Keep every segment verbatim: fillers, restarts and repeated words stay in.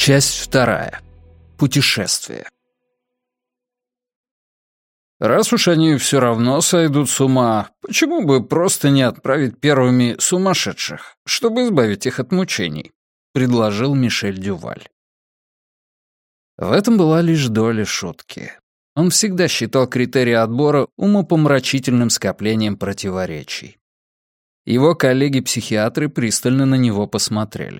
Часть вторая. Путешествие. Раз уж они все равно сойдут с ума, почему бы просто не отправить первыми сумасшедших, чтобы избавить их от мучений? Предложил Мишель Дюваль. В этом была лишь доля шутки. Он всегда считал критерии отбора умопомрачительным скоплением противоречий. Его коллеги-психиатры пристально на него посмотрели.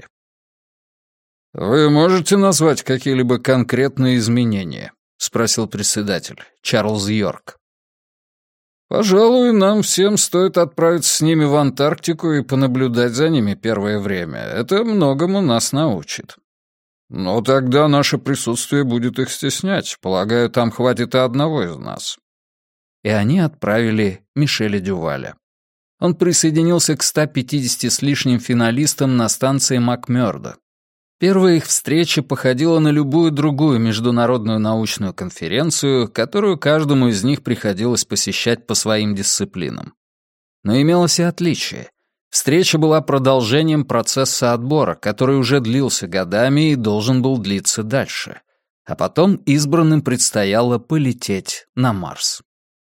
«Вы можете назвать какие-либо конкретные изменения?» — спросил председатель, Чарльз Йорк. «Пожалуй, нам всем стоит отправиться с ними в Антарктику и понаблюдать за ними первое время. Это многому нас научит. Но тогда наше присутствие будет их стеснять. Полагаю, там хватит и одного из нас». И они отправили Мишеля Дюваля. Он присоединился к ста пятидесяти с лишним финалистам на станции Макмёрдо. Первая их встреча походила на любую другую международную научную конференцию, которую каждому из них приходилось посещать по своим дисциплинам. Но имелось и отличие. Встреча была продолжением процесса отбора, который уже длился годами и должен был длиться дальше. А потом избранным предстояло полететь на Марс.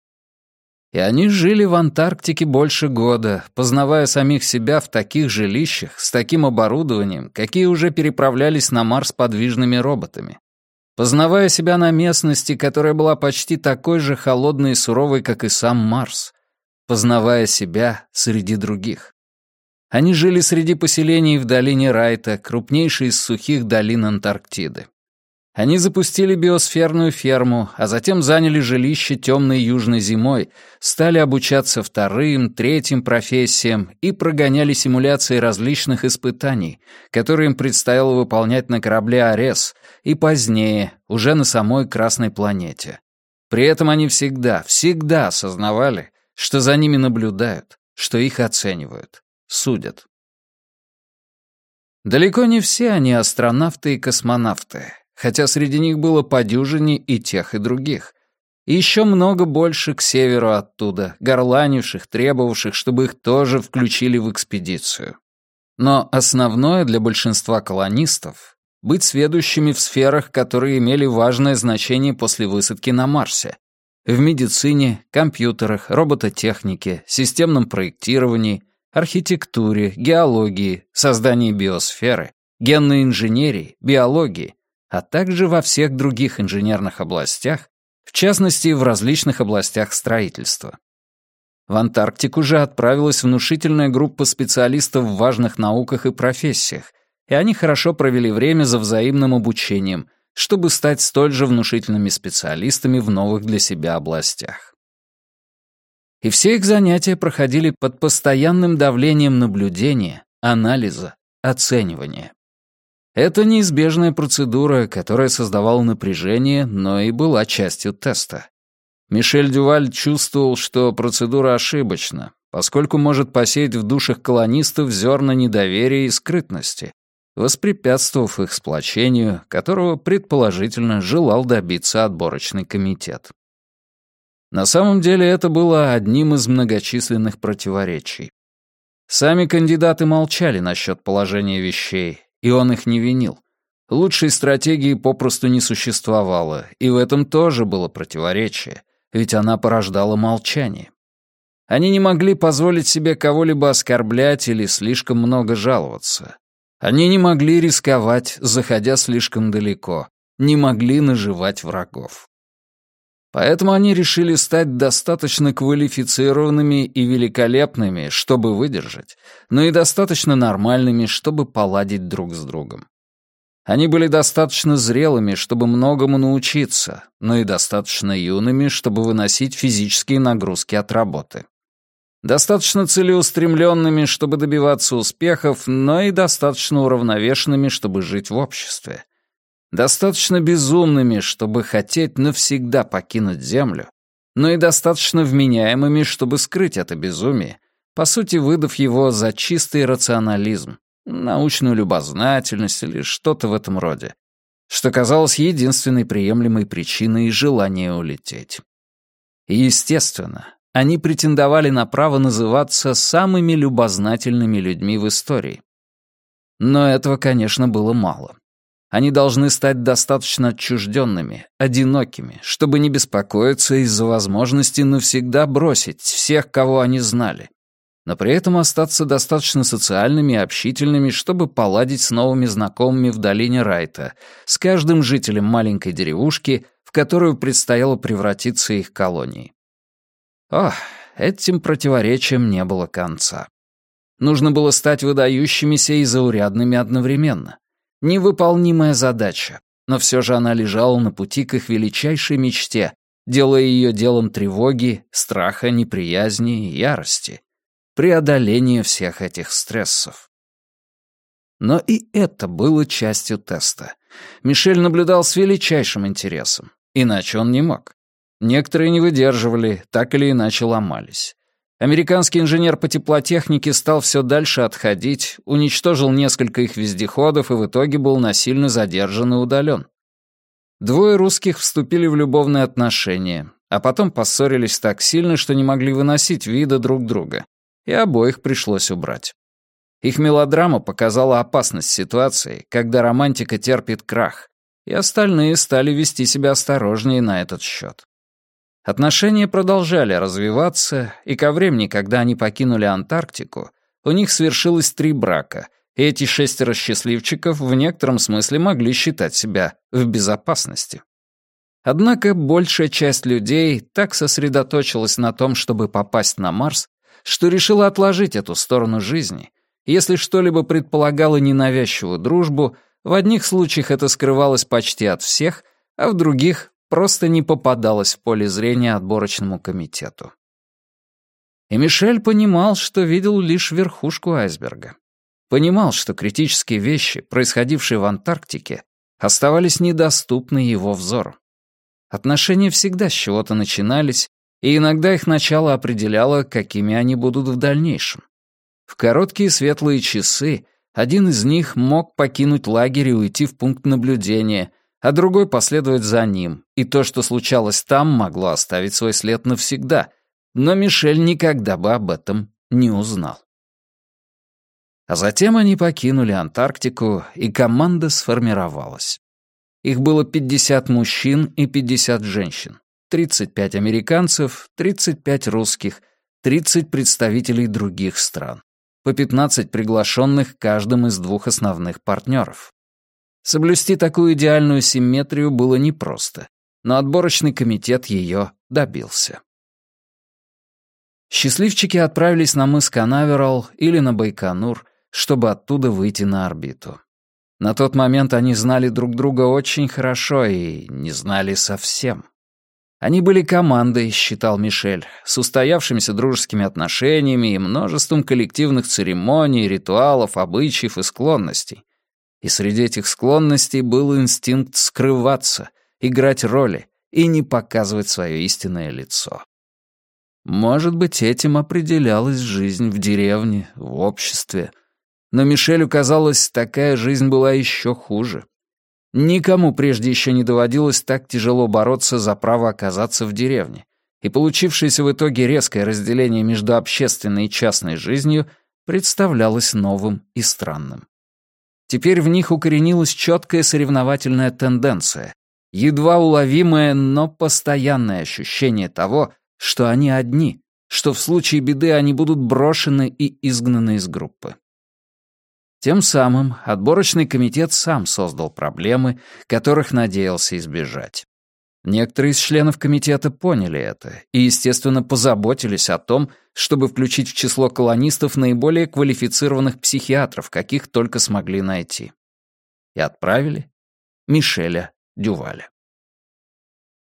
И они жили в Антарктике больше года, познавая самих себя в таких жилищах, с таким оборудованием, какие уже переправлялись на Марс подвижными роботами. Познавая себя на местности, которая была почти такой же холодной и суровой, как и сам Марс. Познавая себя среди других. Они жили среди поселений в долине Райта, крупнейшей из сухих долин Антарктиды. Они запустили биосферную ферму, а затем заняли жилище темной южной зимой, стали обучаться вторым, третьим профессиям и прогоняли симуляции различных испытаний, которые им предстояло выполнять на корабле «Арес» и позднее, уже на самой Красной планете. При этом они всегда, всегда осознавали, что за ними наблюдают, что их оценивают, судят. Далеко не все они астронавты и космонавты, хотя среди них было по дюжине и тех, и других. И еще много больше к северу оттуда, горланивших, требовавших, чтобы их тоже включили в экспедицию. Но основное для большинства колонистов — быть сведущими в сферах, которые имели важное значение после высадки на Марсе. В медицине, компьютерах, робототехнике, системном проектировании, архитектуре, геологии, создании биосферы, генной инженерии, биологии, а также во всех других инженерных областях, в частности, в различных областях строительства. В Антарктику же отправилась внушительная группа специалистов в важных науках и профессиях, и они хорошо провели время за взаимным обучением, чтобы стать столь же внушительными специалистами в новых для себя областях. И все их занятия проходили под постоянным давлением наблюдения, анализа, оценивания. Это неизбежная процедура, которая создавала напряжение, но и была частью теста. Мишель Дюваль чувствовал, что процедура ошибочна, поскольку может посеять в душах колонистов зерна недоверия и скрытности, воспрепятствовав их сплочению, которого, предположительно, желал добиться отборочный комитет. На самом деле это было одним из многочисленных противоречий. Сами кандидаты молчали насчет положения вещей, и он их не винил. Лучшей стратегии попросту не существовало, и в этом тоже было противоречие, ведь она порождала молчание. Они не могли позволить себе кого-либо оскорблять или слишком много жаловаться. Они не могли рисковать, заходя слишком далеко, не могли наживать врагов. Поэтому они решили стать достаточно квалифицированными и великолепными, чтобы выдержать, но и достаточно нормальными, чтобы поладить друг с другом. Они были достаточно зрелыми, чтобы многому научиться, но и достаточно юными, чтобы выносить физические нагрузки от работы. Достаточно целеустремленными, чтобы добиваться успехов, но и достаточно уравновешенными, чтобы жить в обществе. Достаточно безумными, чтобы хотеть навсегда покинуть Землю, но и достаточно вменяемыми, чтобы скрыть это безумие, по сути выдав его за чистый рационализм, научную любознательность или что-то в этом роде, что казалось единственной приемлемой причиной желания улететь. И, естественно, они претендовали на право называться самыми любознательными людьми в истории. Но этого, конечно, было мало. Они должны стать достаточно отчужденными, одинокими, чтобы не беспокоиться из-за возможности навсегда бросить всех, кого они знали, но при этом остаться достаточно социальными и общительными, чтобы поладить с новыми знакомыми в долине Райта, с каждым жителем маленькой деревушки, в которую предстояло превратиться их колонией. Ох, этим противоречиям не было конца. Нужно было стать выдающимися и заурядными одновременно. Невыполнимая задача, но все же она лежала на пути к их величайшей мечте, делая ее делом тревоги, страха, неприязни и ярости. Преодоление всех этих стрессов. Но и это было частью теста. Мишель наблюдал с величайшим интересом, иначе он не мог. Некоторые не выдерживали, так или иначе ломались. Американский инженер по теплотехнике стал все дальше отходить, уничтожил несколько их вездеходов и в итоге был насильно задержан и удален. Двое русских вступили в любовные отношения, а потом поссорились так сильно, что не могли выносить вида друг друга, и обоих пришлось убрать. Их мелодрама показала опасность ситуации, когда романтика терпит крах, и остальные стали вести себя осторожнее на этот счет. Отношения продолжали развиваться, и ко времени, когда они покинули Антарктику, у них свершилось три брака, и эти шестеро счастливчиков в некотором смысле могли считать себя в безопасности. Однако большая часть людей так сосредоточилась на том, чтобы попасть на Марс, что решила отложить эту сторону жизни. Если что-либо предполагало ненавязчивую дружбу, в одних случаях это скрывалось почти от всех, а в других просто не попадалось в поле зрения отборочному комитету. И Мишель понимал, что видел лишь верхушку айсберга. Понимал, что критические вещи, происходившие в Антарктике, оставались недоступны его взору. Отношения всегда с чего-то начинались, и иногда их начало определяло, какими они будут в дальнейшем. В короткие светлые часы один из них мог покинуть лагерь и уйти в пункт наблюдения, а другой последовать за ним, и то, что случалось там, могло оставить свой след навсегда, но Мишель никогда бы об этом не узнал. А затем они покинули Антарктику, и команда сформировалась. Их было пятьдесят мужчин и пятьдесят женщин, тридцать пять американцев, тридцать пять русских, тридцать представителей других стран, по пятнадцать приглашенных каждым из двух основных партнеров. Соблюсти такую идеальную симметрию было непросто, но отборочный комитет ее добился. Счастливчики отправились на мыс Канаверал или на Байконур, чтобы оттуда выйти на орбиту. На тот момент они знали друг друга очень хорошо и не знали совсем. Они были командой, считал Мишель, с устоявшимися дружескими отношениями и множеством коллективных церемоний, ритуалов, обычаев и склонностей. И среди этих склонностей был инстинкт скрываться, играть роли и не показывать свое истинное лицо. Может быть, этим определялась жизнь в деревне, в обществе. Но Мишелю казалось, такая жизнь была еще хуже. Никому прежде еще не доводилось так тяжело бороться за право оказаться в деревне, и получившееся в итоге резкое разделение между общественной и частной жизнью представлялось новым и странным. Теперь в них укоренилась четкая соревновательная тенденция, едва уловимое, но постоянное ощущение того, что они одни, что в случае беды они будут брошены и изгнаны из группы. Тем самым отборочный комитет сам создал проблемы, которых надеялся избежать. Некоторые из членов комитета поняли это и, естественно, позаботились о том, чтобы включить в число колонистов наиболее квалифицированных психиатров, каких только смогли найти. И отправили Мишеля Дюваля.